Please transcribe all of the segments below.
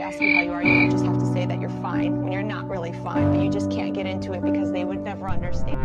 ask you how you are, you just have to say that you're fine when you're not really fine, but you just can't get into it because they would never understand.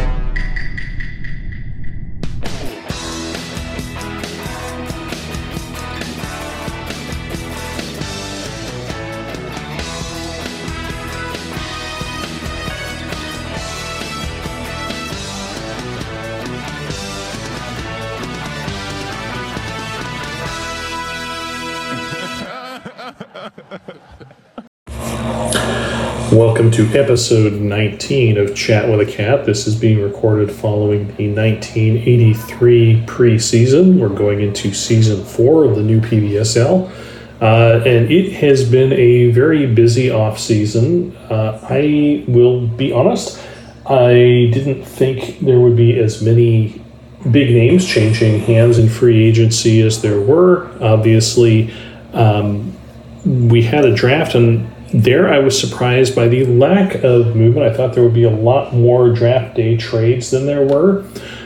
Welcome to episode 19 of Chat with a Cat. This is being recorded following the 1983 preseason. We're going into season 4 of the new PBSL, and it has been a very busy off-season. I will be honest, I didn't think there would be as many big names changing hands in free agency as there were. Obviously, we had a draft, and there I was surprised by the lack of movement. I thought there would be a lot more draft day trades than there were.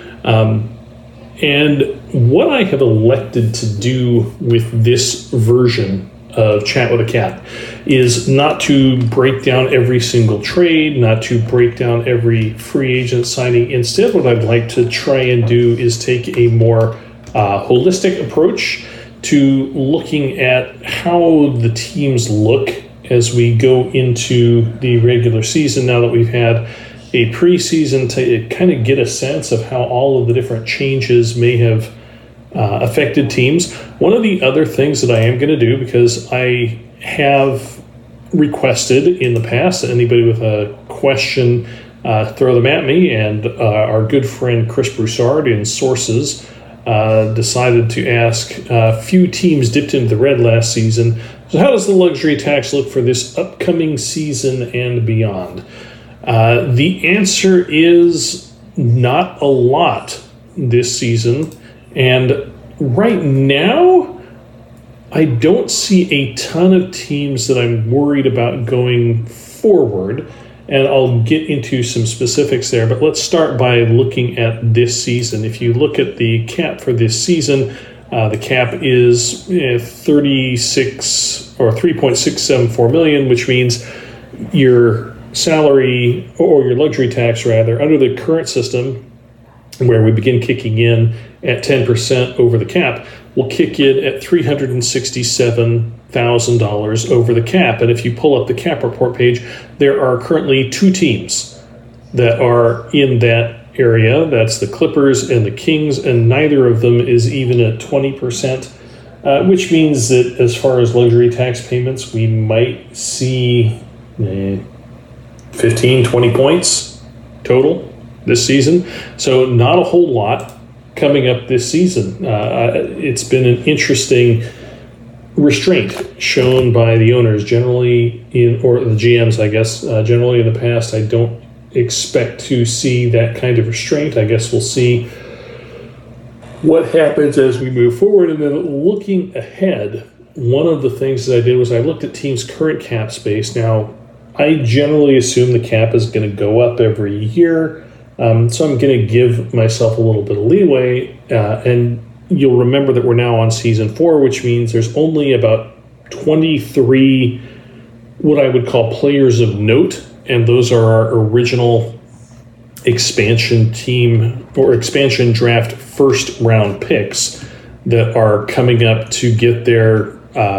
And what I have elected to do with this version of Chat with a Cat is not to break down every single trade, not to break down every free agent signing. Instead, what I'd like to try and do is take a more holistic approach to looking at how the teams look as we go into the regular season, now that we've had a preseason, to kind of get a sense of how all of the different changes may have affected teams. One of the other things that I am going to do, because I have requested in the past that anybody with a question throw them at me, and our good friend Chris Broussard in Sources decided to ask, a few teams dipped into the red last season. So how does the luxury tax look for this upcoming season and beyond? The answer is not a lot this season. And right now, I don't see a ton of teams that I'm worried about going forward. And I'll get into some specifics there. But let's start by looking at this season. If you look at the cap for this season, the cap is 36 or 3.674 million, which means your salary, or your luxury tax rather, under the current system, where we begin kicking in at 10% over the cap, will kick in at $367,000 over the cap. And if you pull up the cap report page, there are currently 2 teams that are in that area. That's the Clippers and the Kings, and neither of them is even at 20%, which means that as far as luxury tax payments, we might see 15, 20 points total this season. So not a whole lot coming up this season. It's been an interesting restraint shown by the owners generally, or the GMs, I guess, generally in the past. I don't expect to see that kind of restraint. I guess we'll see what happens as we move forward. And then looking ahead, one of the things that I did was I looked at teams' current cap space. Now, I generally assume the cap is going to go up every year, so I'm going to give myself a little bit of leeway. And you'll remember that we're now on season 4, which means there's only about 23 what I would call players of note, and those are our original expansion team or expansion draft first round picks that are coming up to get their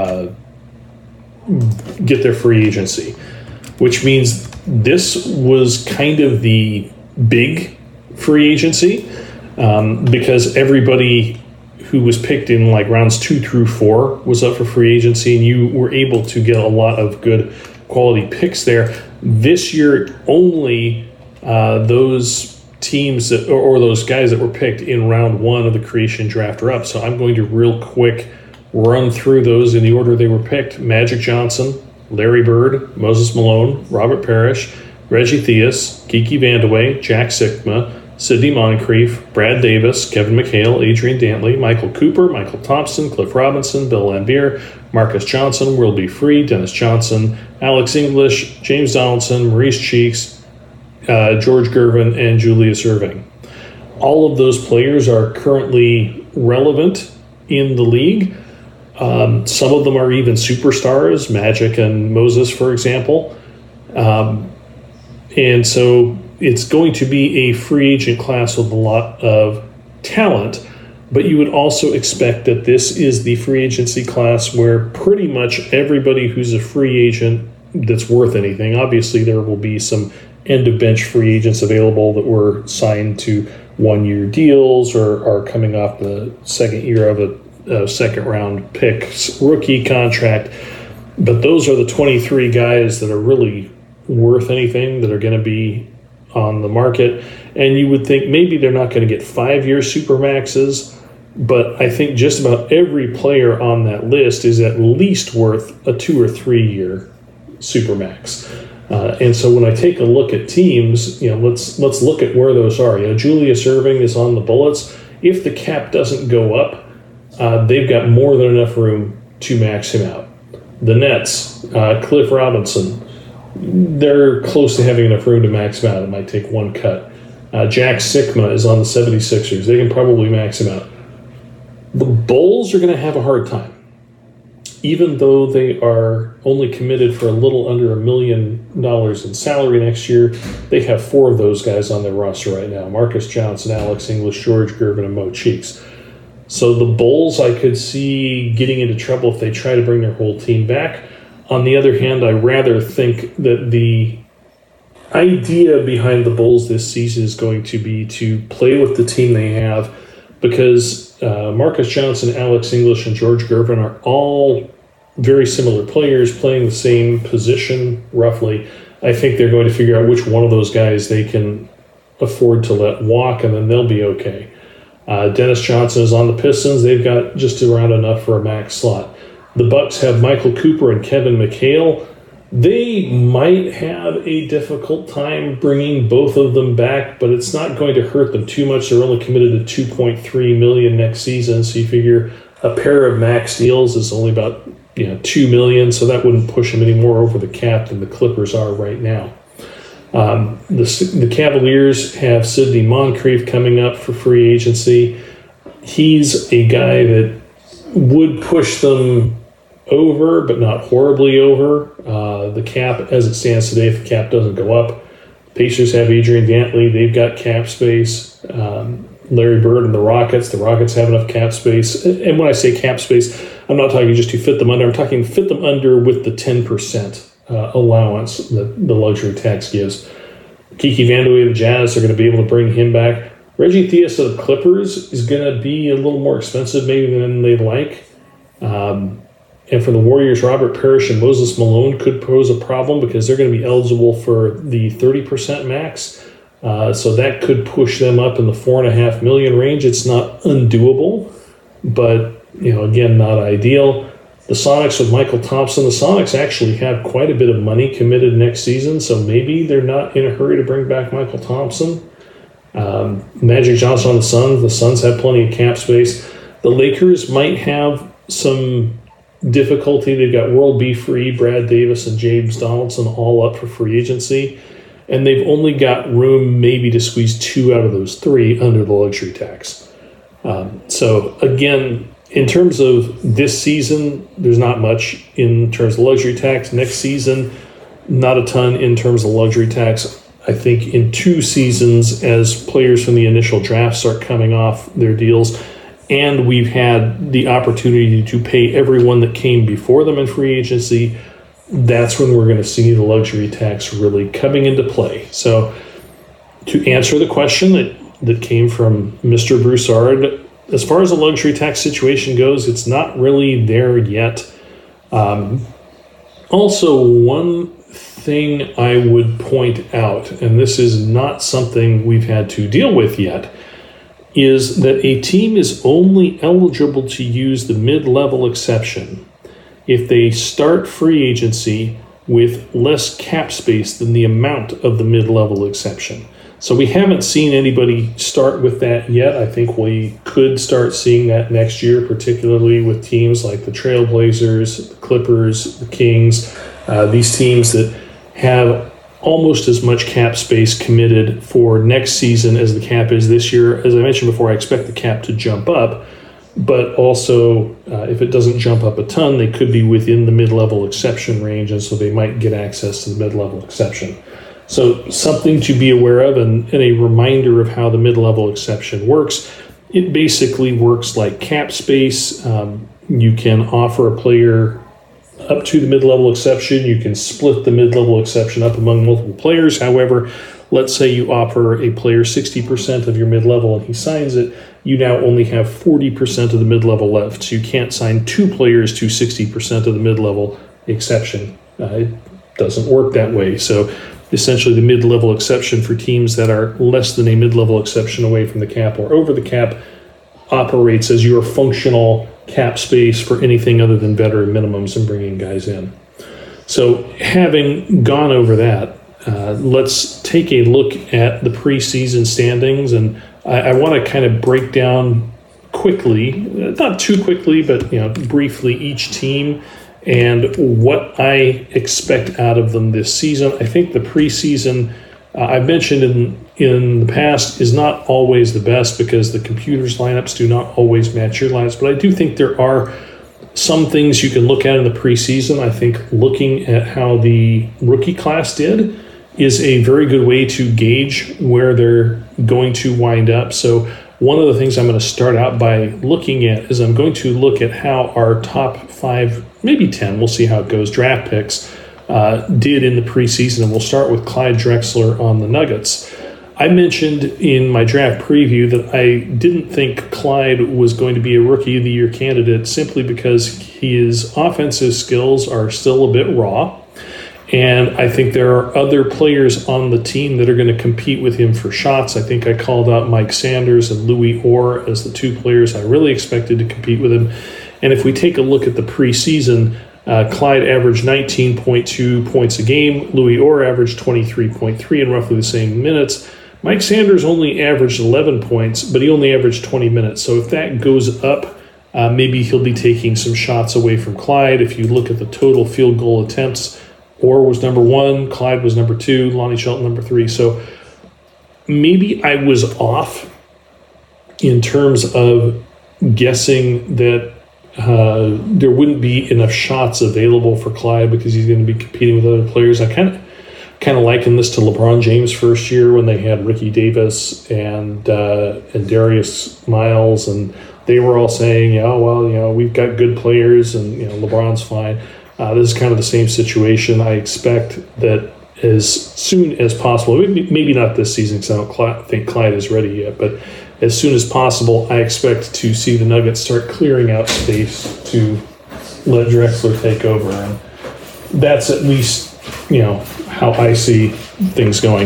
free agency, which means this was kind of the big free agency, because everybody who was picked in like rounds 2 through 4 was up for free agency, and you were able to get a lot of good quality picks there. This year, only those teams that, or those guys that were picked in round 1 of the creation draft are up. So I'm going to real quick run through those in the order they were picked. Magic Johnson, Larry Bird, Moses Malone, Robert Parrish, Reggie Theus, Kiki Vandeweghe, Jack Sikma, Sidney Moncrief, Brad Davis, Kevin McHale, Adrian Dantley, Michael Cooper, Michael Thompson, Cliff Robinson, Bill Laimbeer, Marcus Johnson, Will Be Free, Dennis Johnson, Alex English, James Donaldson, Maurice Cheeks, George Gervin, and Julius Irving. All of those players are currently relevant in the league. Some of them are even superstars, Magic and Moses, for example. And so it's going to be a free agent class with a lot of talent, but you would also expect that this is the free agency class where pretty much everybody who's a free agent that's worth anything, obviously there will be some end-of-bench free agents available that were signed to one-year deals or are coming off the second year of a second-round pick rookie contract. But those are the 23 guys that are really worth anything, that are going to be on the market. And you would think maybe they're not going to get 5-year supermaxes, but I think just about every player on that list is at least worth a 2 or 3 year supermax. And so when I take a look at teams, let's look at where those are. Julius Erving is on the Bullets. If the cap doesn't go up, they've got more than enough room to max him out. The Nets, Cliff Robinson, they're close to having enough room to max him out. It might take one cut. Jack Sikma is on the 76ers. They can probably max him out. The Bulls are going to have a hard time. Even though they are only committed for a little under $1 million in salary next year, they have 4 of those guys on their roster right now: Marcus Johnson, Alex English, George Gervin, and Mo Cheeks. So the Bulls I could see getting into trouble if they try to bring their whole team back. On the other hand, I rather think that the idea behind the Bulls this season is going to be to play with the team they have, because Marcus Johnson, Alex English, and George Gervin are all very similar players playing the same position, roughly. I think they're going to figure out which one of those guys they can afford to let walk, and then they'll be okay. Dennis Johnson is on the Pistons. They've got just around enough for a max slot. The Bucks have Michael Cooper and Kevin McHale. They might have a difficult time bringing both of them back, but it's not going to hurt them too much. They're only committed to $2.3 million next season, so you figure a pair of max deals is only about $2 million, so that wouldn't push them any more over the cap than the Clippers are right now. The Cavaliers have Sidney Moncrief coming up for free agency. He's a guy that would push them over, but not horribly over. The cap, as it stands today, if the cap doesn't go up, Pacers have Adrian Dantley. They've got cap space. Larry Bird and the Rockets have enough cap space. And when I say cap space, I'm not talking just to fit them under. I'm talking fit them under with the 10% allowance that the luxury tax gives. Kiki Vandeweghe of the Jazz are going to be able to bring him back. Reggie Theus of the Clippers is going to be a little more expensive maybe than they'd like. And for the Warriors, Robert Parrish and Moses Malone could pose a problem because they're going to be eligible for the 30% max. So that could push them up in the $4.5 million range. It's not undoable, but again, not ideal. The Sonics with Michael Thompson. The Sonics actually have quite a bit of money committed next season, so maybe they're not in a hurry to bring back Michael Thompson. Magic Johnson on the Suns. The Suns have plenty of cap space. The Lakers might have some difficulty. They've got World B. Free, Brad Davis, and James Donaldson all up for free agency, and they've only got room maybe to squeeze 2 out of those 3 under the luxury tax. So again, in terms of this season, there's not much in terms of luxury tax. Next season, not a ton in terms of luxury tax. I think in 2 seasons, as players from the initial draft start coming off their deals, and we've had the opportunity to pay everyone that came before them in free agency, that's when we're going to see the luxury tax really coming into play. So to answer the question that came from Mr. Broussard, as far as the luxury tax situation goes, it's not really there yet. Also, one thing I would point out, and this is not something we've had to deal with yet, is that a team is only eligible to use the mid-level exception if they start free agency with less cap space than the amount of the mid-level exception. So we haven't seen anybody start with that yet. I think we could start seeing that next year, particularly with teams like the Trailblazers, the Clippers, the Kings, these teams that have almost as much cap space committed for next season as the cap is this year. As I mentioned before, I expect the cap to jump up, but also if it doesn't jump up a ton, they could be within the mid-level exception range, and so they might get access to the mid-level exception. So something to be aware of, and a reminder of how the mid-level exception works. It basically works like cap space. You can offer a player up to the mid-level exception. You can split the mid-level exception up among multiple players. However, let's say you offer a player 60% of your mid-level and he signs it, you now only have 40% of the mid-level left. So you can't sign two players to 60% of the mid-level exception. It doesn't work that way. So essentially the mid-level exception for teams that are less than a mid-level exception away from the cap or over the cap operates as your functional cap space for anything other than veteran minimums and bringing guys in. So having gone over that, let's take a look at the preseason standings, and I want to kind of break down quickly, not too quickly, but briefly each team and what I expect out of them this season. I think the preseason, I've mentioned in the past, is not always the best because the computer's lineups do not always match your lineups, but I do think there are some things you can look at in the preseason. I think looking at how the rookie class did is a very good way to gauge where they're going to wind up. So one of the things I'm going to start out by looking at is I'm going to look at how our top 5, maybe 10, we'll see how it goes, draft picks did in the preseason. And we'll start with Clyde Drexler on the Nuggets. I mentioned in my draft preview that I didn't think Clyde was going to be a Rookie of the Year candidate simply because his offensive skills are still a bit raw. And I think there are other players on the team that are going to compete with him for shots. I think I called out Mike Sanders and Louis Orr as the two players I really expected to compete with him. And if we take a look at the preseason, Clyde averaged 19.2 points a game. Louis Orr averaged 23.3 in roughly the same minutes. Mike Sanders only averaged 11 points, but he only averaged 20 minutes. So if that goes up, maybe he'll be taking some shots away from Clyde. If you look at the total field goal attempts, Orr was number 1, Clyde was number 2, Lonnie Shelton number 3. So maybe I was off in terms of guessing that there wouldn't be enough shots available for Clyde because he's going to be competing with other players. I kind of liken this to LeBron James' first year when they had Ricky Davis and Darius Miles, and they were all saying, we've got good players and LeBron's fine. This is kind of the same situation. I expect that as soon as possible, maybe not this season because I don't think Clyde is ready yet, but as soon as possible, I expect to see the Nuggets start clearing out space to let Drexler take over. And that's at least, how I see things going.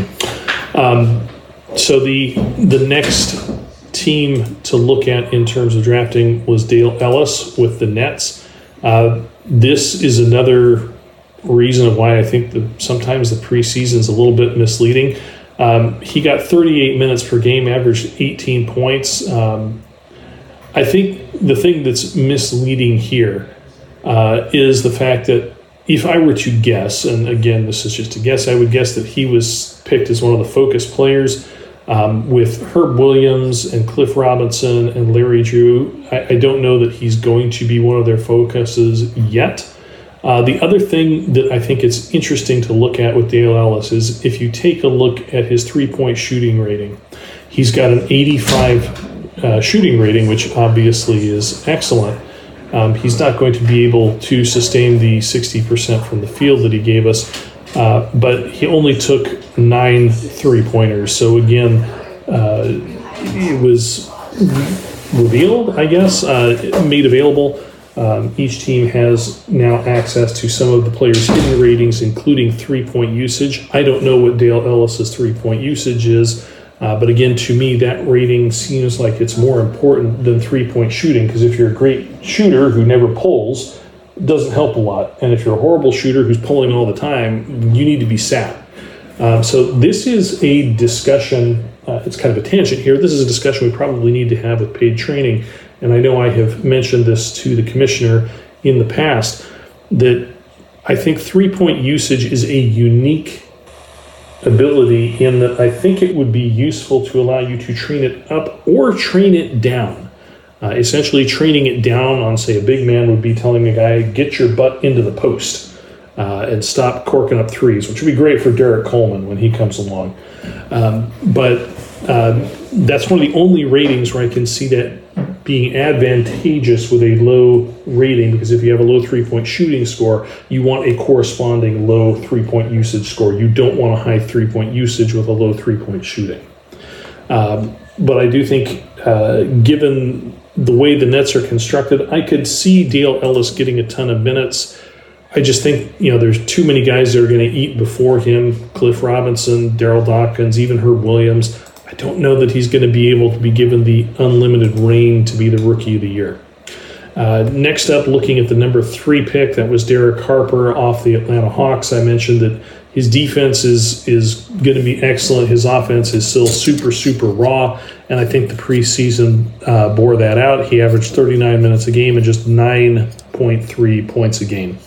So the next team to look at in terms of drafting was Dale Ellis with the Nets. This is another reason of why I think sometimes the preseason is a little bit misleading. He got 38 minutes per game, averaged 18 points. I think the thing that's misleading here is the fact that if I were to guess, and again, this is just a guess, I would guess that he was picked as one of the focus players with Herb Williams and Cliff Robinson and Larry Drew. I don't know that he's going to be one of their focuses yet. The other thing that I think it's interesting to look at with Dale Ellis is if you take a look at his three-point shooting rating, he's got an 85 shooting rating, which obviously is excellent. He's not going to be able to sustain the 60% from the field that he gave us, but he only took 9 three-pointers. So again, it was revealed, I guess, made available. Each team has now access to some of the players' hidden ratings, including three-point usage. I don't know what Dale Ellis's three-point usage is, but again, to me, that rating seems like it's more important than three-point shooting, because if you're a great shooter who never pulls, it doesn't help a lot. And if you're a horrible shooter who's pulling all the time, you need to be sat. So this is a discussion, it's kind of a tangent here. This is a discussion we probably need to have with paid training. And I know I have mentioned this to the commissioner in the past, that I think three-point usage is a unique ability in that I think it would be useful to allow you to train it up or train it down. Essentially training it down on, say, a big man would be telling a guy, get your butt into the post and stop corking up threes, which would be great for Derek Coleman when he comes along. But that's one of the only ratings where I can see that being advantageous with a low rating, because if you have a low three-point shooting score, you want a corresponding low three-point usage score. You don't want a high three-point usage with a low three-point shooting. But I do think, given the way the Nets are constructed, I could see Dale Ellis getting a ton of minutes. I just think, there's too many guys that are going to eat before him. Cliff Robinson, Daryl Dawkins, even Herb Williams. I don't know that he's going to be able to be given the unlimited reign to be the Rookie of the Year. Next up, looking at the number 3 pick, that was Derek Harper off the Atlanta Hawks. I mentioned that his defense is going to be excellent. His offense is still super, super raw, and I think the preseason bore that out. He averaged 39 minutes a game and just 9.3 points a game.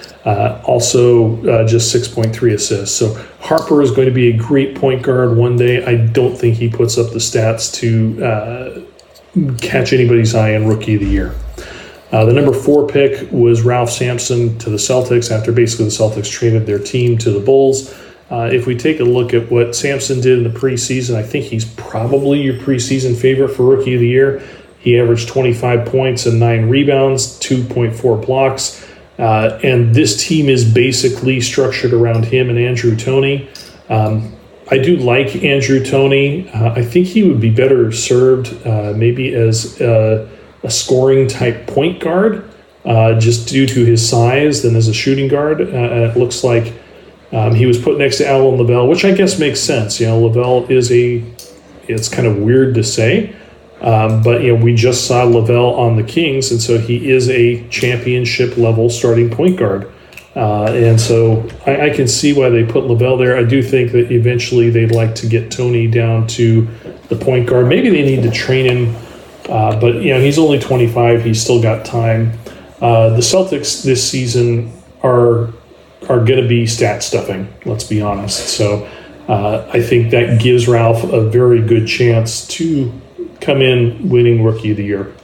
Also, just 6.3 assists. So Harper is going to be a great point guard one day. I don't think he puts up the stats to catch anybody's eye in Rookie of the Year. The number 4 pick was Ralph Sampson to the Celtics after basically the Celtics traded their team to the Bulls. If we take a look at what Sampson did in the preseason, I think he's probably your preseason favorite for Rookie of the Year. He averaged 25 points and 9 rebounds, 2.4 blocks. And this team is basically structured around him and Andrew Toney. I do like Andrew Toney. I think he would be better served maybe as a scoring type point guard, just due to his size, than as a shooting guard. It looks like he was put next to Alan Lavelle, which I guess makes sense. Lavelle it's kind of weird to say, but we just saw Lavelle on the Kings, and so he is a championship level starting point guard. And so I can see why they put Lavelle there. I do think that eventually they'd like to get Toney down to the point guard. Maybe they need to train him, but he's only 25. He's still got time. The Celtics this season are going to be stat stuffing, let's be honest. So I think that gives Ralph a very good chance to come in winning Rookie of the Year.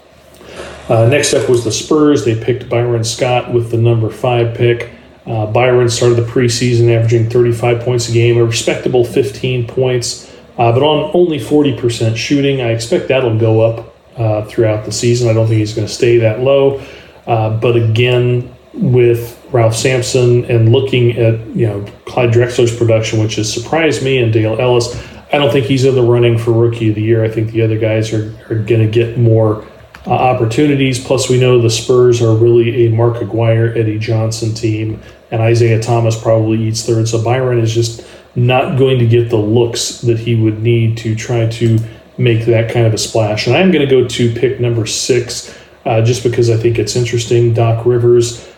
Next up was the Spurs. They picked Byron Scott with the number 5 pick. Byron started the preseason averaging 35 points a game, a respectable 15 points, but on only 40% shooting. I expect that'll go up throughout the season. I don't think he's going to stay that low. But again, with Ralph Sampson and looking at Clyde Drexler's production, which has surprised me, and Dale Ellis, I don't think he's in the running for Rookie of the Year. I think the other guys are going to get more opportunities. Plus, we know the Spurs are really a Mark Aguirre, Eddie Johnson team, and Isaiah Thomas probably eats third. So Byron is just not going to get the looks that he would need to try to make that kind of a splash. And I'm going to go to pick number 6, just because I think it's interesting. Doc Rivers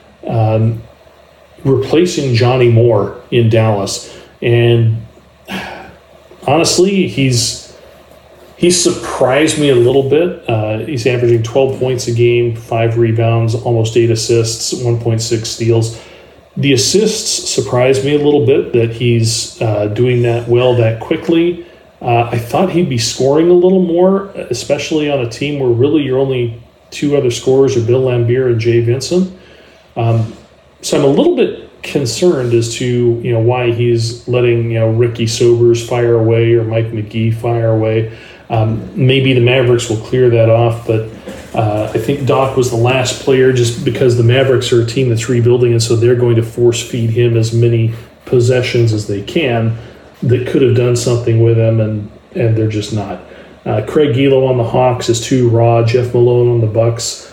replacing Johnny Moore in Dallas. And honestly, he's surprised me a little bit. He's averaging 12 points a game, 5 rebounds, almost 8 assists, 1.6 steals. The assists surprised me a little bit that he's doing that well that quickly. I thought he'd be scoring a little more, especially on a team where really your only 2 other scorers are Bill Laimbeer and Jay Vincent. So I'm a little bit concerned as to why he's letting Ricky Sobers fire away or Mike McGee fire away. Maybe the Mavericks will clear that off, but I think Doc was the last player, just because the Mavericks are a team that's rebuilding, and so they're going to force feed him as many possessions as they can that could have done something with him, and they're just not. Craig Gilo on the Hawks is too raw. Jeff Malone on the Bucks.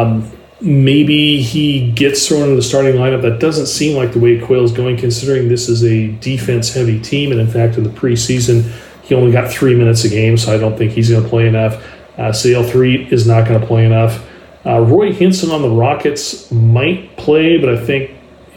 Maybe he gets thrown into the starting lineup. That doesn't seem like the way Quayle's going, considering this is a defense-heavy team, and in fact, in the preseason, he only got 3 minutes a game, so I don't think he's going to play enough. CL3 is not going to play enough. Roy Hinson on the Rockets might play, but I think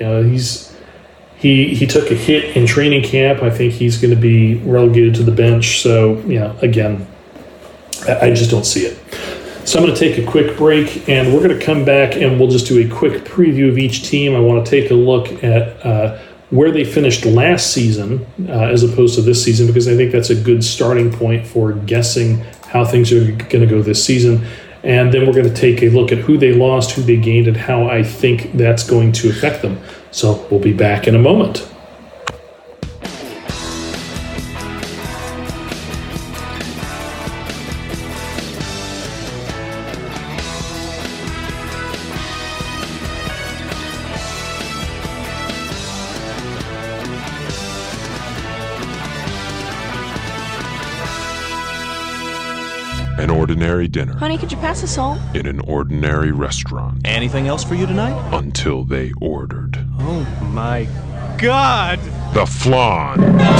he took a hit in training camp. I think he's going to be relegated to the bench. So, again, I just don't see it. So I'm going to take a quick break, and we're going to come back, and we'll just do a quick preview of each team. I want to take a look at where they finished last season as opposed to this season, because I think that's a good starting point for guessing how things are going to go this season. And then we're going to take a look at who they lost, who they gained, and how I think that's going to affect them. So we'll be back in a moment. An ordinary dinner. Honey, could you pass the salt? In an ordinary restaurant. Anything else for you tonight? Until they ordered. Oh my God! The Flan!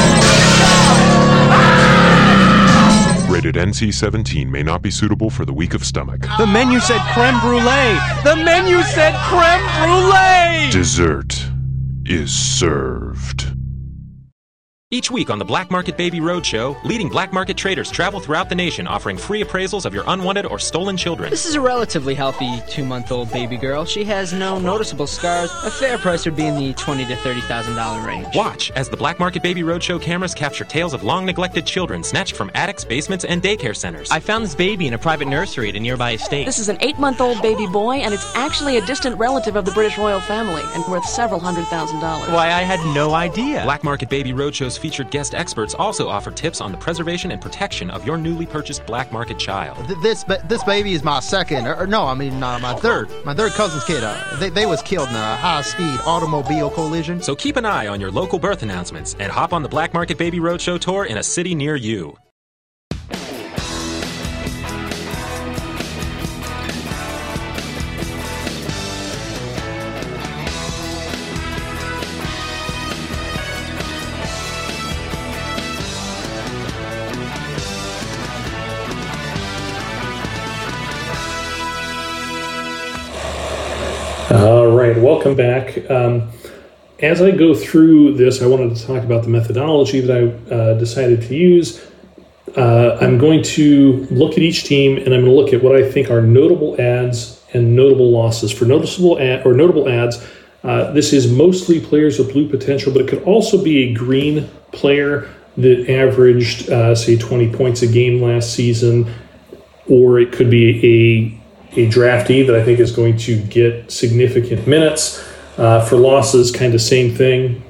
Rated NC-17, may not be suitable for the weak of stomach. The menu said creme brulee! The menu said creme brulee! Dessert is served. Each week on the Black Market Baby Roadshow, leading black market traders travel throughout the nation offering free appraisals of your unwanted or stolen children. This is a relatively healthy 2-month-old baby girl. She has no noticeable scars. A fair price would be in the $20,000 to $30,000 range. Watch as the Black Market Baby Roadshow cameras capture tales of long-neglected children snatched from attics, basements, and daycare centers. I found this baby in a private nursery at a nearby estate. This is an 8-month-old baby boy, and it's actually a distant relative of the British royal family and worth several $100,000. Why, I had no idea. Black Market Baby Roadshow's featured guest experts also offer tips on the preservation and protection of your newly purchased black market child. This baby is my second, my third cousin's kid. They was killed in a high-speed automobile collision. So keep an eye on your local birth announcements and hop on the Black Market Baby Roadshow tour in a city near you. All right, welcome back. As I go through this, I wanted to talk about the methodology that I decided to use. I'm going to look at each team, and I'm going to look at what I think are notable adds and notable losses. For notable adds, this is mostly players with blue potential, but it could also be a green player that averaged, say, 20 points a game last season, or it could be a draftee that I think is going to get significant minutes. For losses, kind of same thing.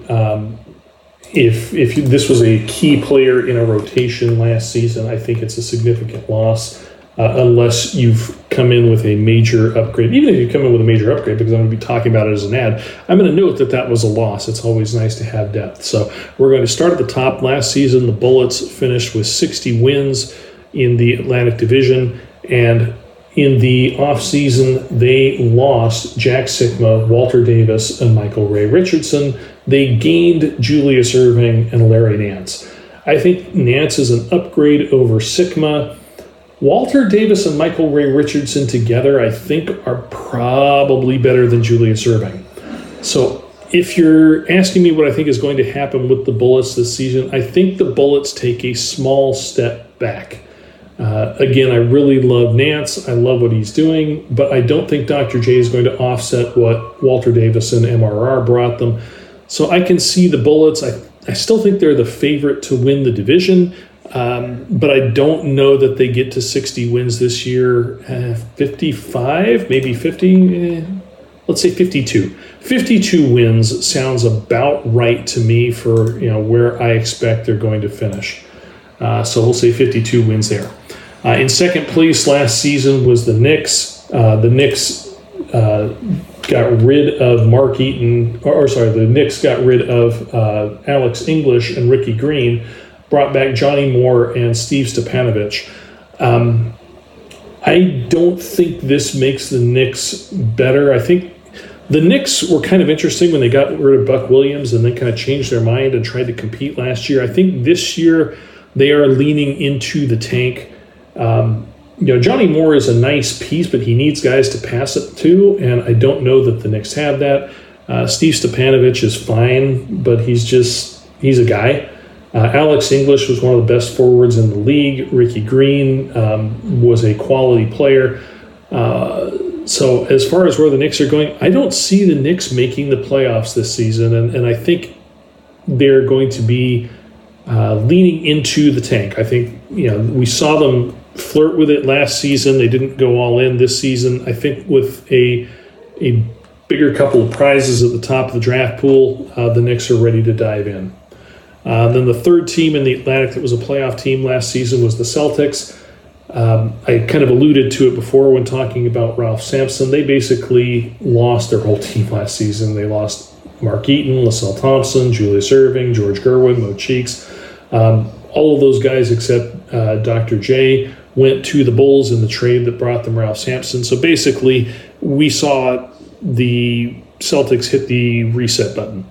If this was a key player in a rotation last season, I think it's a significant loss, unless you've come in with a major upgrade. Even if you come in with a major upgrade, because I'm going to be talking about it as an ad, I'm going to note that that was a loss. It's always nice to have depth. So we're going to start at the top. Last season, the Bullets finished with 60 wins in the Atlantic Division, and in the offseason, they lost Jack Sikma, Walter Davis, and Michael Ray Richardson. They gained Julius Erving and Larry Nance. I think Nance is an upgrade over Sikma. Walter Davis and Michael Ray Richardson together, I think, are probably better than Julius Erving. So if you're asking me what I think is going to happen with the Bullets this season, I think the Bullets take a small step back. Again, I really love Nance. I love what he's doing, but I don't think Dr. J is going to offset what Walter Davis and MRR brought them. So I can see the Bullets. I still think they're the favorite to win the division, but I don't know that they get to 60 wins this year. 55, maybe 50, let's say 52. 52 wins sounds about right to me for where I expect they're going to finish. So we'll say 52 wins there. In second place last season was the Knicks. The Knicks got rid of Mark Eaton, the Knicks got rid of Alex English and Ricky Green, brought back Johnny Moore and Steve Stepanovich. I don't think this makes the Knicks better. I think the Knicks were kind of interesting when they got rid of Buck Williams and then kind of changed their mind and tried to compete last year. I think this year they are leaning into the tank. Johnny Moore is a nice piece, but he needs guys to pass it to, and I don't know that the Knicks have that. Steve Stepanovich is fine, but he's a guy. Alex English was one of the best forwards in the league. Ricky Green was a quality player. So as far as where the Knicks are going, I don't see the Knicks making the playoffs this season, and I think they're going to be leaning into the tank. I think we saw them flirt with it last season. They didn't go all in this season. I think with a bigger couple of prizes at the top of the draft pool, the Knicks are ready to dive in. Then the third team in the Atlantic that was a playoff team last season was the Celtics. I kind of alluded to it before when talking about Ralph Sampson. They basically lost their whole team last season. They lost Mark Eaton, LaSalle Thompson, Julius Erving, George Gerwin, Mo Cheeks. All of those guys except Dr. J went to the Bulls in the trade that brought them Ralph Sampson. So basically, we saw the Celtics hit the reset button.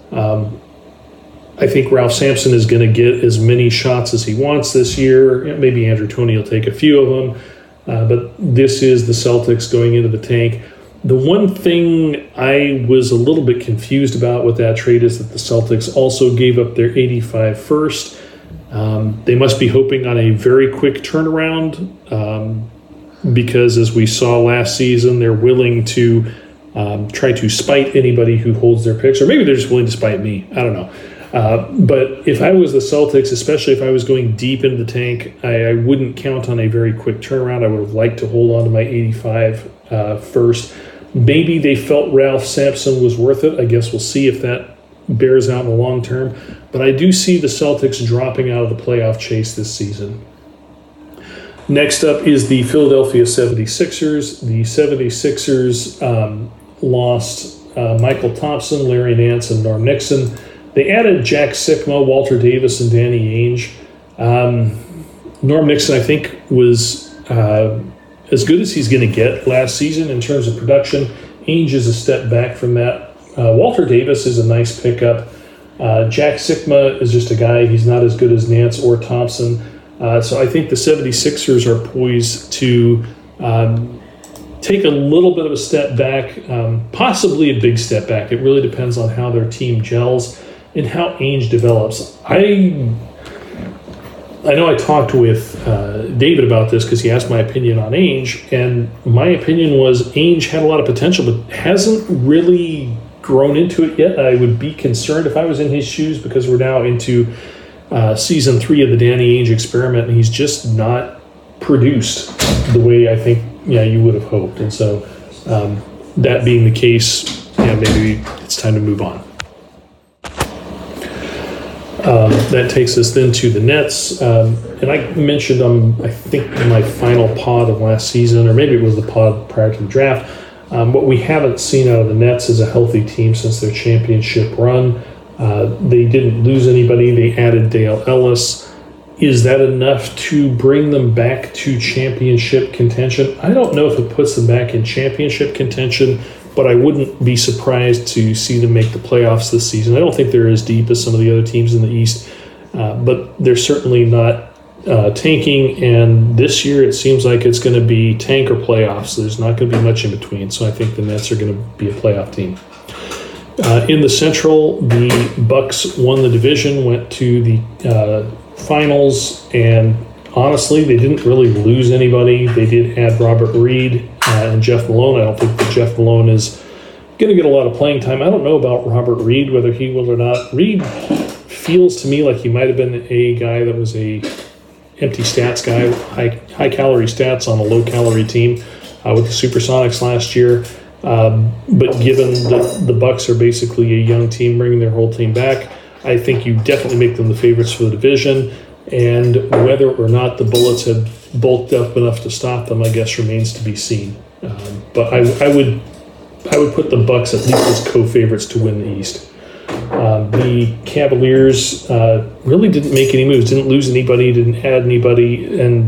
I think Ralph Sampson is going to get as many shots as he wants this year. Maybe Andrew Toney will take a few of them. But this is the Celtics going into the tank. The one thing I was a little bit confused about with that trade is that the Celtics also gave up their 85 first. They must be hoping on a very quick turnaround because, as we saw last season, they're willing to try to spite anybody who holds their picks, or maybe they're just willing to spite me. I don't know. But if I was the Celtics, especially if I was going deep into the tank, I wouldn't count on a very quick turnaround. I would have liked to hold on to my 85 first. Maybe they felt Ralph Sampson was worth it. I guess we'll see if that bears out in the long term. But I do see the Celtics dropping out of the playoff chase this season. Next up is the Philadelphia 76ers. The 76ers lost Michael Thompson, Larry Nance, and Norm Nixon. They added Jack Sikma, Walter Davis, and Danny Ainge. Norm Nixon, I think, was as good as he's going to get last season in terms of production. Ainge is a step back from that. Walter Davis is a nice pickup. Jack Sikma is just a guy. He's not as good as Nance or Thompson. So I think the 76ers are poised to take a little bit of a step back, possibly a big step back. It really depends on how their team gels and how Ainge develops. I know I talked with David about this because he asked my opinion on Ainge, and my opinion was Ainge had a lot of potential but hasn't really grown into it yet. I would be concerned if I was in his shoes because we're now into season 3 of the Danny Ainge experiment, and he's just not produced the way I think you would have hoped. And so that being the case, maybe it's time to move on. That takes us then to the Nets. And I mentioned I think in my final pod of last season, or maybe it was the pod prior to the draft, what we haven't seen out of the Nets is a healthy team since their championship run. They didn't lose anybody. They added Dale Ellis. Is that enough to bring them back to championship contention? I don't know if it puts them back in championship contention, but I wouldn't be surprised to see them make the playoffs this season. I don't think they're as deep as some of the other teams in the East, but they're certainly not tanking, and this year it seems like it's going to be tank or playoffs. There's not going to be much in between, so I think the Nets are going to be a playoff team. In the Central, the Bucks won the division, went to the finals, and honestly, they didn't really lose anybody. They did add Robert Reed and Jeff Malone. I don't think that Jeff Malone is going to get a lot of playing time. I don't know about Robert Reed, whether he will or not. Reed feels to me like he might have been a guy that was a empty stats guy, high calorie stats on a low calorie team with the Supersonics last year. But given that the Bucks are basically a young team bringing their whole team back, I think you definitely make them the favorites for the division. And whether or not the Bullets have bulked up enough to stop them, I guess, remains to be seen. But I would put the Bucks at least as co-favorites to win the East. The Cavaliers really didn't make any moves, didn't lose anybody, didn't add anybody, and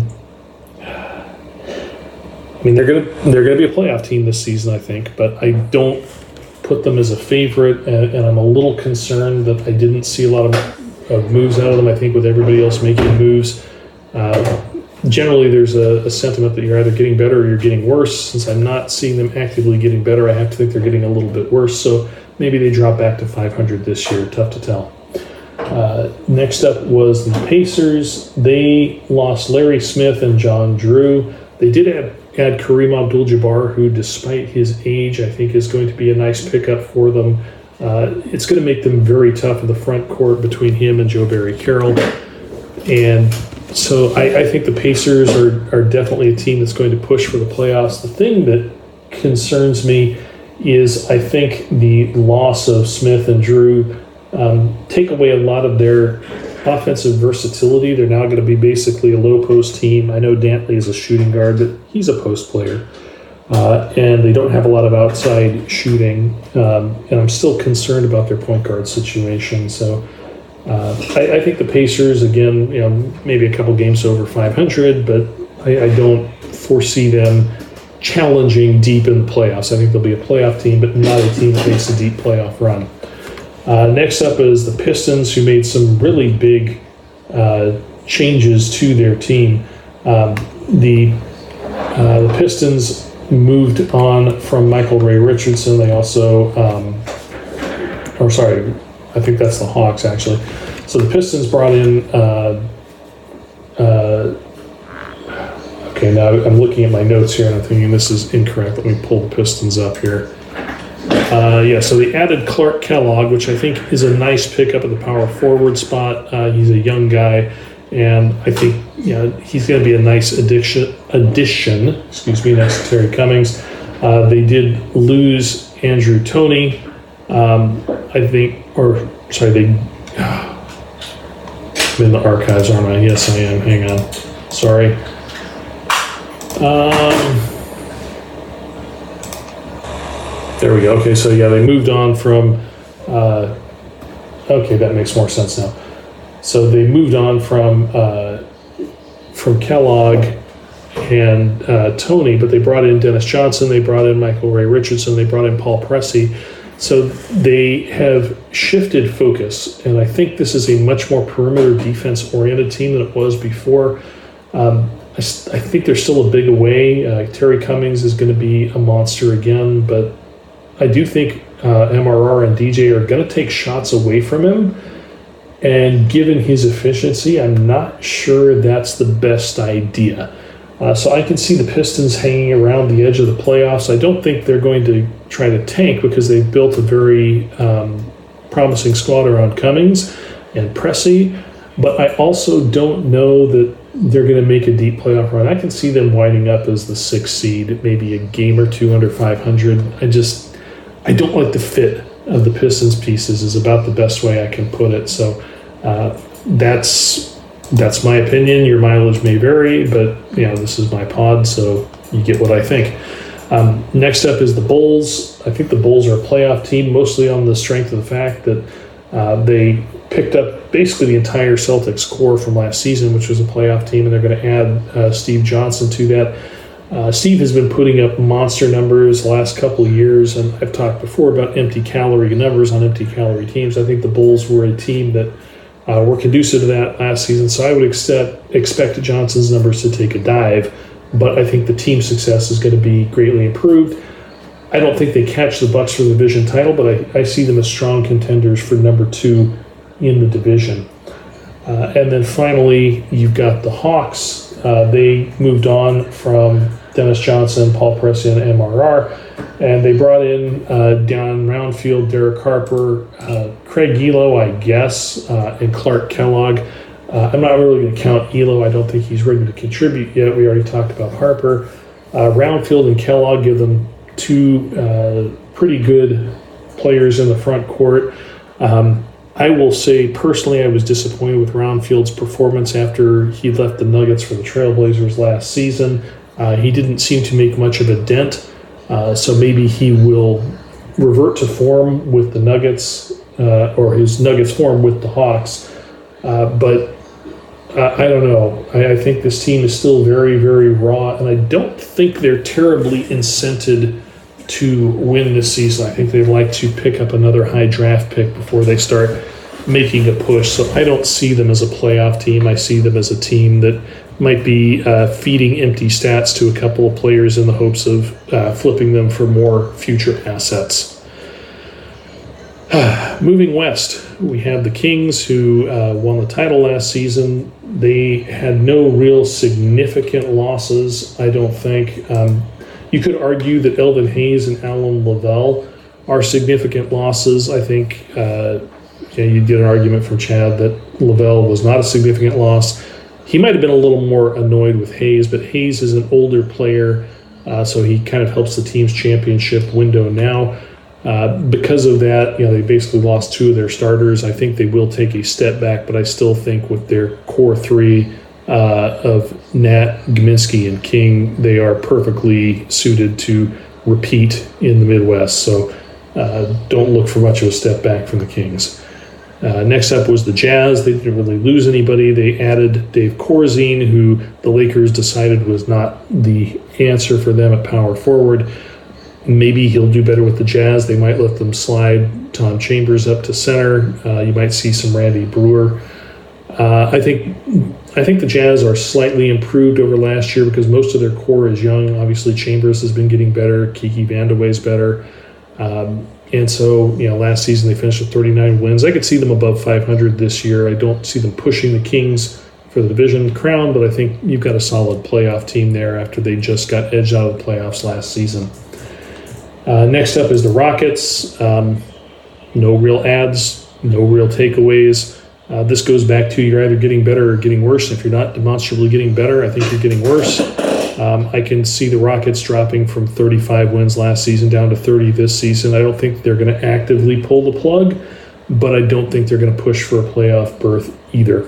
I mean they're gonna be a playoff team this season, I think. But I don't put them as a favorite, and I'm a little concerned that I didn't see a lot of moves out of them. I think with everybody else making moves, generally there's a sentiment that you're either getting better or you're getting worse. Since I'm not seeing them actively getting better, I have to think they're getting a little bit worse. So maybe they drop back to 500 this year. Tough to tell. Next up was the Pacers. They lost Larry Smith and John Drew. They did add Kareem Abdul-Jabbar, who, despite his age, I think is going to be a nice pickup for them. It's going to make them very tough in the front court between him and Joe Barry Carroll. And So I think the Pacers are definitely a team that's going to push for the playoffs. The thing that concerns me is I think the loss of Smith and Drew take away a lot of their offensive versatility. They're now going to be basically a low post team. I know Dantley is a shooting guard, but he's a post player. And they don't have a lot of outside shooting. And I'm still concerned about their point guard situation. So I think the Pacers, again, maybe a couple games over 500, but I don't foresee them challenging deep in the playoffs. I think they'll be a playoff team, but not a team that makes a deep playoff run. Next up is the Pistons, who made some really big changes to their team. The Pistons moved on from Michael Ray Richardson. They also, I think that's the Hawks, actually. So the Pistons brought in, okay, now I'm looking at my notes here and I'm thinking this is incorrect. Let me pull the Pistons up here. So they added Clark Kellogg, which I think is a nice pickup at the power forward spot. He's a young guy, and I think he's going to be a nice addition. Next to Terry Cummings. They did lose Andrew Toney. I'm in the archives, aren't I? Yes, I am. Hang on. Sorry. There we go. Okay, so they moved on from. Okay, that makes more sense now. So they moved on from Kellogg and Toney, but they brought in Dennis Johnson, they brought in Michael Ray Richardson, they brought in Paul Pressey. So they have shifted focus, and I think this is a much more perimeter defense-oriented team than it was before. I think they're still a big away. Terry Cummings is going to be a monster again, but I do think MRR and DJ are going to take shots away from him. And given his efficiency, I'm not sure that's the best idea. So I can see the Pistons hanging around the edge of the playoffs. I don't think they're going to try to tank because they've built a very promising squad around Cummings and Pressey. But I also don't know that they're going to make a deep playoff run. I can see them winding up as the 6th seed, maybe a game or two under 500. I don't like the fit of the Pistons pieces is about the best way I can put it. So that's my opinion. Your mileage may vary, but this is my pod, so you get what I think. Next up is the Bulls. I think the Bulls are a playoff team, mostly on the strength of the fact that they picked up basically the entire Celtics core from last season, which was a playoff team, and they're going to add Steve Johnson to that. Steve has been putting up monster numbers the last couple of years, and I've talked before about empty calorie numbers on empty calorie teams. I think the Bulls were a team that were conducive to that last season, so I would expect Johnson's numbers to take a dive, but I think the team success is going to be greatly improved. I don't think they catch the Bucks for the division title, but I see them as strong contenders for number 2 in the division. And then finally, you've got the Hawks. They moved on from Dennis Johnson, Paul Pressey, and MRR, and they brought in Don Roundfield, Derek Harper, Craig Elo, I guess, and Clark Kellogg. I'm not really going to count Elo. I don't think he's ready to contribute yet. We already talked about Harper. Roundfield and Kellogg give them 2 pretty good players in the front court. I will say, personally, I was disappointed with Roundfield's performance after he left the Nuggets for the Trailblazers last season. He didn't seem to make much of a dent, so maybe he will revert to form with the Nuggets, or his Nuggets form with the Hawks. But I don't know. I think this team is still very, very raw, and I don't think they're terribly incented to win this season. I think they'd like to pick up another high draft pick before they start making a push. So I don't see them as a playoff team. I see them as a team that might be feeding empty stats to a couple of players in the hopes of flipping them for more future assets. Moving west, we have the Kings, who won the title last season. They had no real significant losses, I don't think. You could argue that Elvin Hayes and Alan Lavelle are significant losses. I think you get an argument from Chad that Lavelle was not a significant loss. He might have been a little more annoyed with Hayes, but Hayes is an older player, so he kind of helps the team's championship window now. Because of that, they basically lost 2 of their starters. I think they will take a step back, but I still think with their core 3 of Nat, Gminski, and King, they are perfectly suited to repeat in the Midwest. So don't look for much of a step back from the Kings. Next up was the Jazz. They didn't really lose anybody. They added Dave Corzine, who the Lakers decided was not the answer for them at power forward. Maybe he'll do better with the Jazz. They might let them slide Tom Chambers up to center. You might see some Randy Brewer. I think the Jazz are slightly improved over last year because most of their core is young. Obviously, Chambers has been getting better. Kiki Vandeweghe's better. And so, last season they finished with 39 wins. I could see them above 500 this year. I don't see them pushing the Kings for the division crown, but I think you've got a solid playoff team there after they just got edged out of the playoffs last season. Next up is the Rockets. No real ads, no real takeaways. This goes back to you're either getting better or getting worse. If you're not demonstrably getting better, I think you're getting worse. I can see the Rockets dropping from 35 wins last season down to 30 this season. I don't think they're going to actively pull the plug, but I don't think they're going to push for a playoff berth either.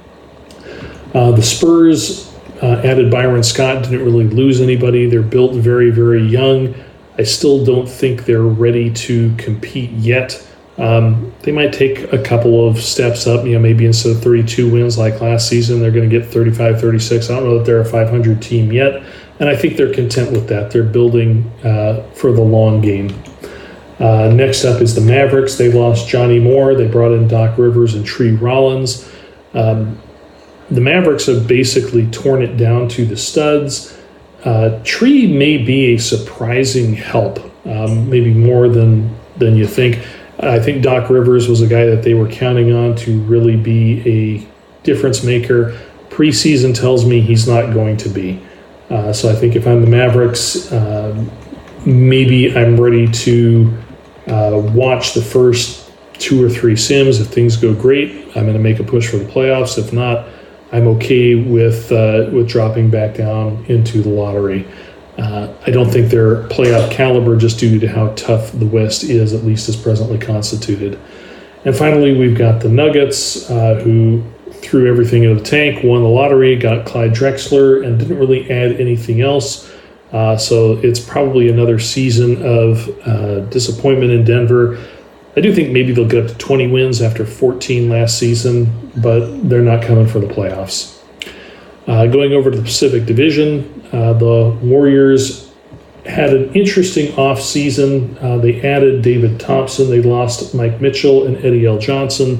The Spurs added Byron Scott, didn't really lose anybody. They're built very, very young. I still don't think they're ready to compete yet. They might take a couple of steps up, maybe instead of 32 wins like last season, they're going to get 35, 36. I don't know that they're a 500 team yet, and I think they're content with that. They're building for the long game. Next up is the Mavericks. They lost Johnny Moore. They brought in Doc Rivers and Tree Rollins. The Mavericks have basically torn it down to the studs. Tree may be a surprising help, maybe more than you think. I think Doc Rivers was a guy that they were counting on to really be a difference maker. Preseason tells me he's not going to be. So I think if I'm the Mavericks, maybe I'm ready to watch the first 2 or 3 sims. If things go great, I'm going to make a push for the playoffs. If not, I'm okay with dropping back down into the lottery. I don't think they're playoff caliber just due to how tough the West is, at least as presently constituted. And finally, we've got the Nuggets, who threw everything into the tank, won the lottery, got Clyde Drexler, and didn't really add anything else. So it's probably another season of disappointment in Denver. I do think maybe they'll get up to 20 wins after 14 last season, but they're not coming for the playoffs. Going over to the Pacific Division, the Warriors had an interesting offseason. They added David Thompson. They lost Mike Mitchell and Eddie L. Johnson.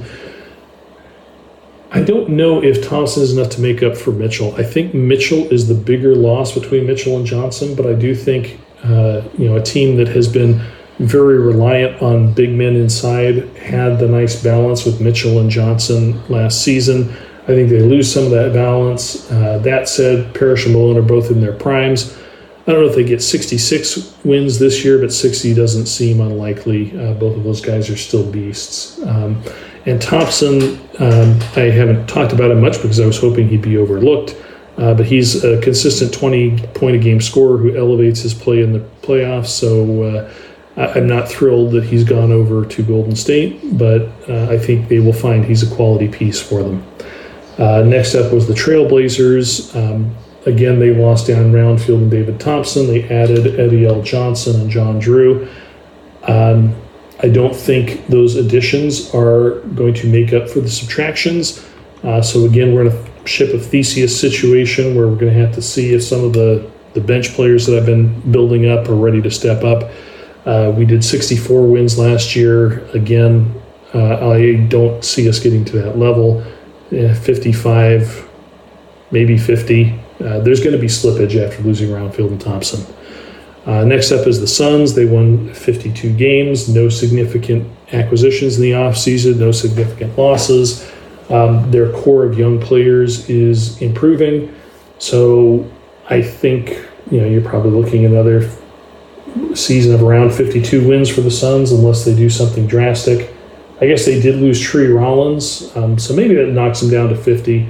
I don't know if Thompson is enough to make up for Mitchell. I think Mitchell is the bigger loss between Mitchell and Johnson, but I do think a team that has been very reliant on big men inside had the nice balance with Mitchell and Johnson last season. I think they lose some of that balance. That said, Parrish and Malone are both in their primes. I don't know if they get 66 wins this year, but 60 doesn't seem unlikely. Both of those guys are still beasts. And Thompson, I haven't talked about him much because I was hoping he'd be overlooked. But he's a consistent 20-point-a-game scorer who elevates his play in the playoffs. So I'm not thrilled that he's gone over to Golden State, but I think they will find he's a quality piece for them. Next up was the Trailblazers. Again, they lost Dan Roundfield and David Thompson. They added Eddie L. Johnson and John Drew. I don't think those additions are going to make up for the subtractions. So again, we're in a ship of Theseus situation where we're going to have to see if some of the bench players that I've been building up are ready to step up. We did 64 wins last year. Again, I don't see us getting to that level. 55, maybe 50. There's going to be slippage after losing Roundfield and Thompson. Next up is the Suns. They won 52 games. No significant acquisitions in the offseason. No significant losses. Their core of young players is improving. So I think you're probably looking at another season of around 52 wins for the Suns unless they do something drastic. I guess they did lose Tree Rollins, so maybe that knocks them down to 50.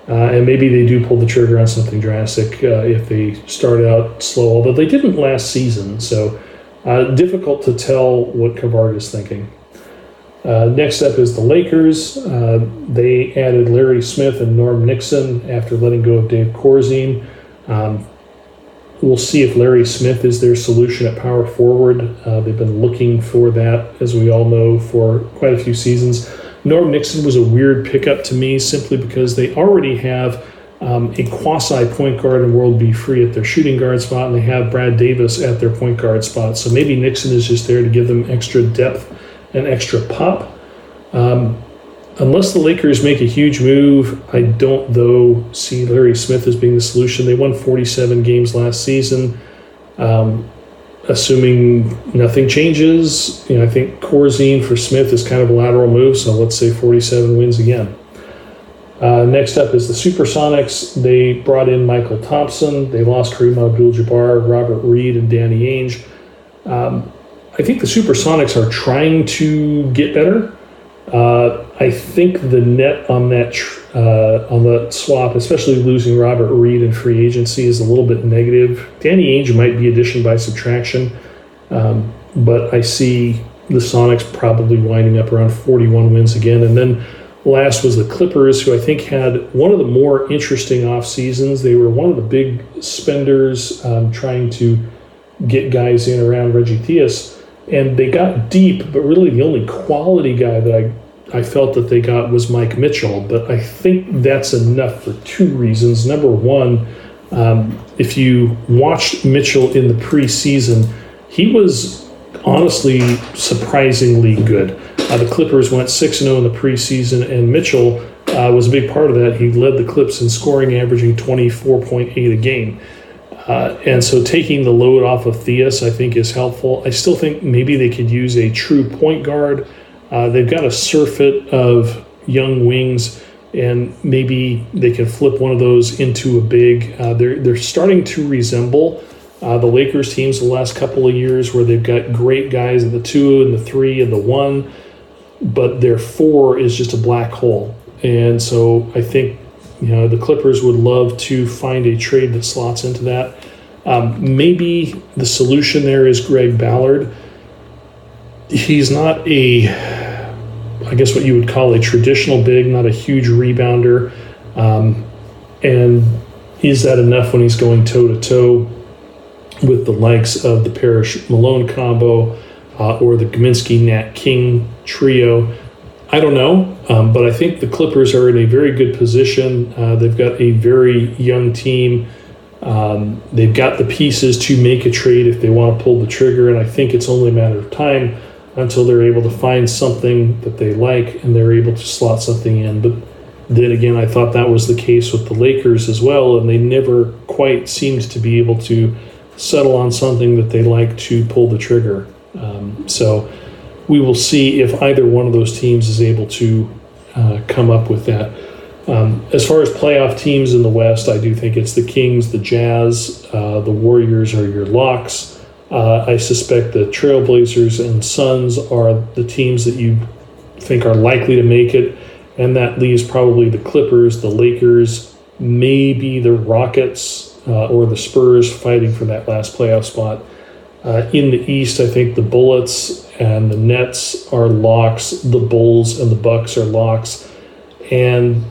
And maybe they do pull the trigger on something drastic if they start out slow, although they didn't last season, so difficult to tell what Kavard is thinking. Next up is the Lakers. They added Larry Smith and Norm Nixon after letting go of Dave Corzine. We'll see if Larry Smith is their solution at power forward. They've been looking for that, as we all know, for quite a few seasons. Norm Nixon was a weird pickup to me simply because they already have a quasi-point guard in World B. Free at their shooting guard spot, and they have Brad Davis at their point guard spot. So maybe Nixon is just there to give them extra depth and extra pop. Unless the Lakers make a huge move, I don't, though, see Larry Smith as being the solution. They won 47 games last season. Assuming nothing changes, I think Corzine for Smith is kind of a lateral move, so let's say 47 wins again. Next up is the Supersonics. They brought in Michael Thompson. They lost Kareem Abdul-Jabbar, Robert Reed, and Danny Ainge. I think the Supersonics are trying to get better. I think the net on that on the swap, especially losing Robert Reed in free agency, is a little bit negative. Danny Ainge might be addition by subtraction, but I see the Sonics probably winding up around 41 wins again. And then last was the Clippers, who I think had one of the more interesting off seasons. They were one of the big spenders trying to get guys in around Reggie Theus. And they got deep, but really the only quality guy that I felt that they got was Mike Mitchell. But I think that's enough for two reasons. Number one, if you watched Mitchell in the preseason, he was honestly surprisingly good. The Clippers went 6-0 in the preseason, and Mitchell was a big part of that. He led the Clips in scoring, averaging 24.8 a game. And so taking the load off of Theus, I think, is helpful. I still think maybe they could use a true point guard. They've got a surfeit of young wings, and maybe they can flip one of those into a big. They're starting to resemble the Lakers teams the last couple of years, where they've got great guys at the 2 and the 3 and the 1, but their 4 is just a black hole. And so I think the Clippers would love to find a trade that slots into that. Maybe the solution there is Greg Ballard. He's not I guess what you would call a traditional big, not a huge rebounder. And is that enough when he's going toe-to-toe with the likes of the Parrish-Malone combo or the Gminski-Nat King trio? I don't know, but I think the Clippers are in a very good position. They've got a very young team. They've got the pieces to make a trade if they want to pull the trigger, and I think it's only a matter of time until they're able to find something that they like and they're able to slot something in. But then again, I thought that was the case with the Lakers as well, and they never quite seemed to be able to settle on something that they like to pull the trigger. So we will see if either one of those teams is able to come up with that. As far as playoff teams in the West, I do think it's the Kings, the Jazz, the Warriors are your locks. I suspect the Trailblazers and Suns are the teams that you think are likely to make it, and that leaves probably the Clippers, the Lakers, maybe the Rockets or the Spurs fighting for that last playoff spot. In the East, I think the Bullets and the Nets are locks. The Bulls and the Bucks are locks. And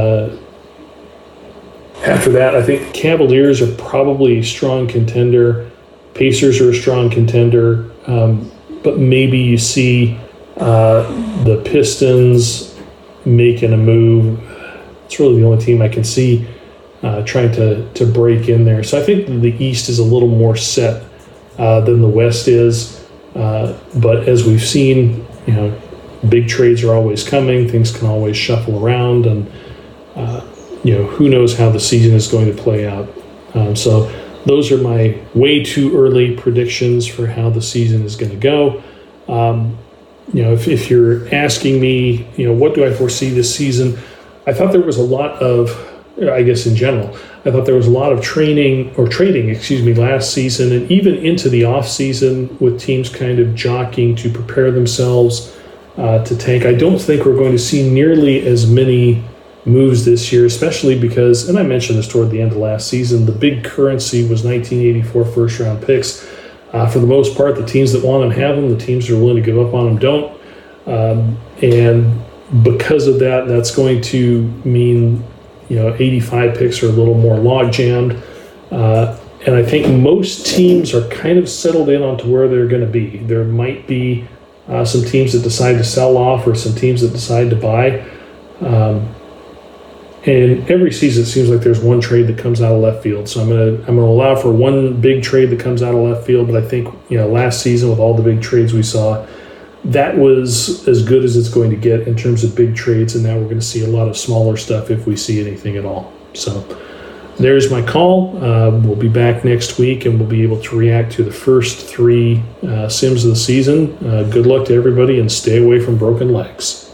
after that, I think the Cavaliers are probably a strong contender. Pacers are a strong contender. But maybe you see the Pistons making a move. It's really the only team I can see trying to break in there. So I think the East is a little more set than the West is. But as we've seen, big trades are always coming. Things can always shuffle around, and who knows how the season is going to play out. So those are my way too early predictions for how the season is going to go. If you're asking me, what do I foresee this season? I thought there was a lot of, I guess in general, I thought there was a lot of trading last season and even into the off season with teams kind of jockeying to prepare themselves to tank. I don't think we're going to see nearly as many moves this year, especially because, and I mentioned this toward the end of last season, the big currency was 1984 first-round picks. For the most part, the teams that want them have them. The teams that are willing to give up on them don't. And because of that, that's going to mean 85 picks are a little more log-jammed. And I think most teams are kind of settled in onto where they're going to be. There might be some teams that decide to sell off or some teams that decide to buy. And every season it seems like there's one trade that comes out of left field. So I'm gonna allow for one big trade that comes out of left field. But I think last season with all the big trades we saw, that was as good as it's going to get in terms of big trades. And now we're going to see a lot of smaller stuff if we see anything at all. So there's my call. We'll be back next week and we'll be able to react to the first 3 Sims of the season. Good luck to everybody and stay away from broken legs.